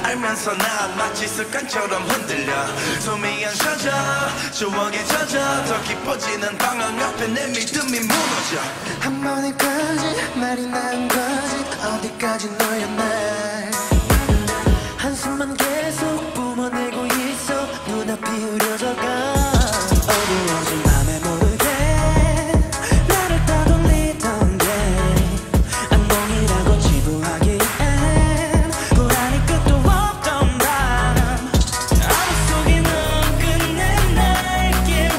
알면서 난 마치 습관처럼 흔들려 소미양 젖어 추억에 젖어 더 깊어지는 방황 앞에 내 믿음이 무너져 한 번에까지 말이 나온 거지 어디까지 너였나 한숨만 계속 뿜어내고 있어 눈앞이 흐려져가 어두워진 밤에 모르게 나를 떠돌리던 게 악몽이라고 지부하기엔 불안이 끝도 없던 밤 아무 속에 넌 끝내 날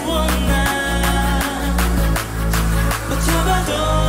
깨워나 버텨봐도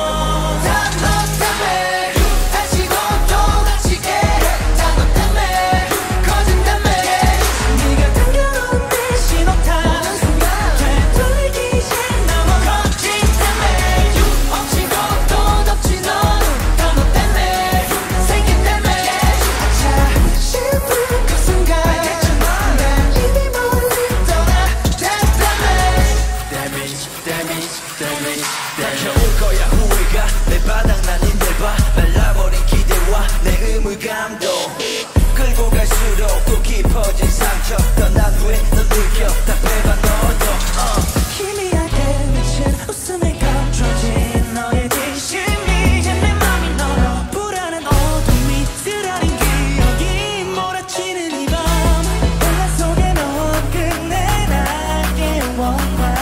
올 거야 후회가 내 바닥난 힘들봐 말라버린 기대와 내 의무감도 끌고 갈수록 또 깊어진 상처 떠난 후에 넌 느껴 답해봐 너도 희미하게 미친 웃음에 감춰진 너의 진심이 이제 내 맘이 너로 불안한 어둠이 쓰라린 기억이 몰아치는 이 밤 온라 속에 너 끝내 날 깨워봐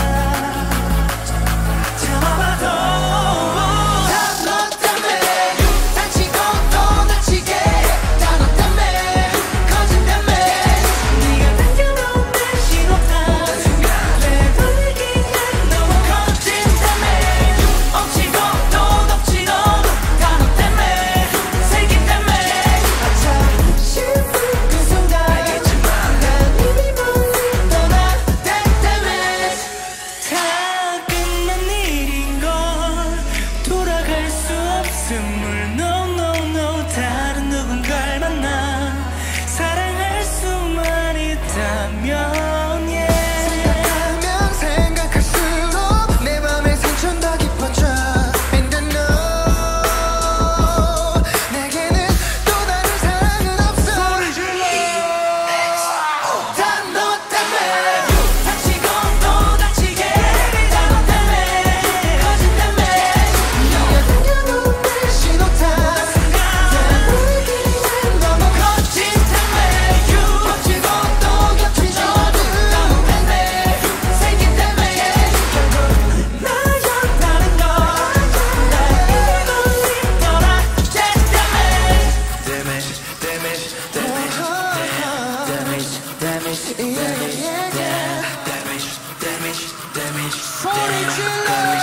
No, no, no, 다른 누군가를 만나 사랑할 수만 있다면 yeah. 생각할수록 내 맘의 상처는 더 깊어져 And I know 내게는 또 다른 사랑은 없어 소리 질러 다 너 때문에 다치고 또 다치게 다 너 때문에 커진다며 네가 당겨놓은 내 신호탄 소리 질러